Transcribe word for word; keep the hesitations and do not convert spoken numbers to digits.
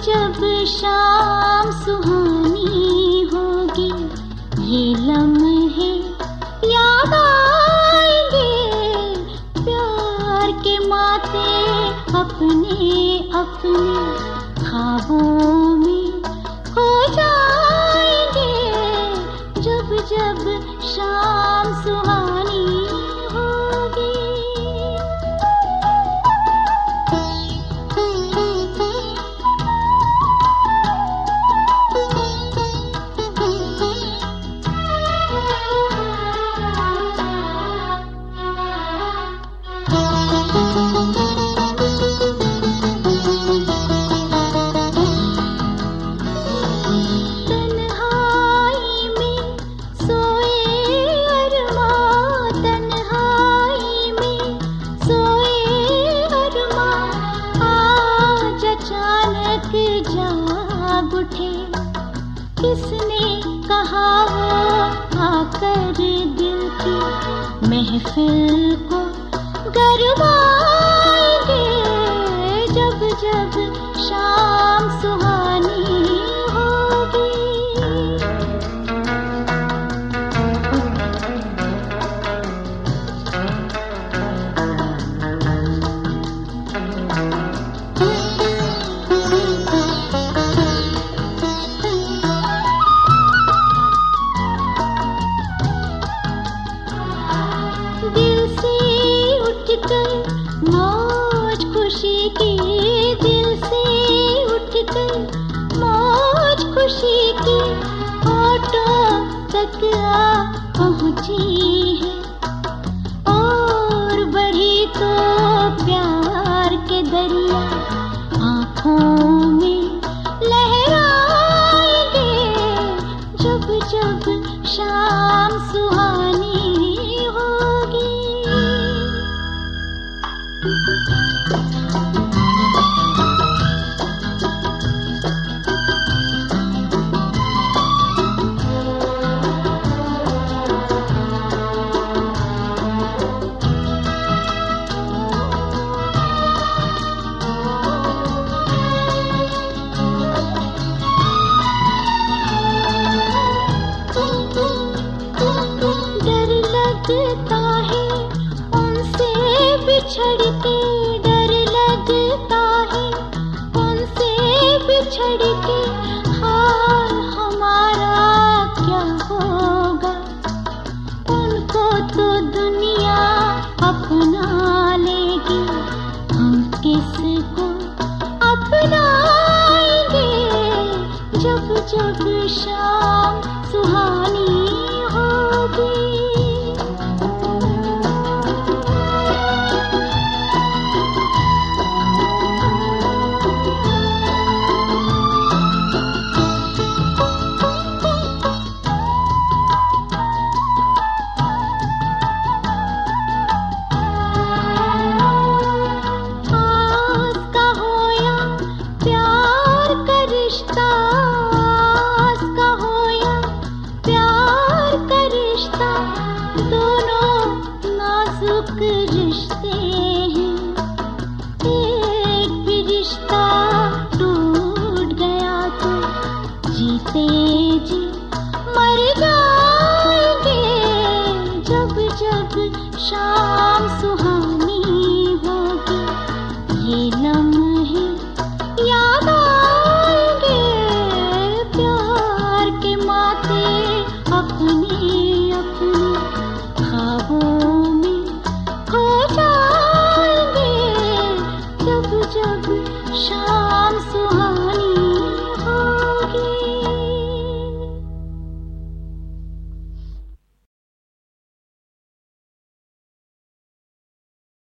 जब शाम सुहानी होगी, ये लम्हे याद आएंगे, प्यार के माते अपने अपने ख्वाबों में खो जाएंगे, जब जब शाम सुहानी होगी। किसने कहा वो आकर दिल की महफिल को गरमाएंगे, जब जब शाम सुहानी होगी। दिल से उठकर मौज खुशी की, दिल से उठकर मौज खुशी की होठों तक आ पहुंची है, और बढ़ी तो प्यार के दरिया आँखों में लहराएंगे, जब जब शाम सुहानी होगी। डर लगता है उनसे बिछड़ के,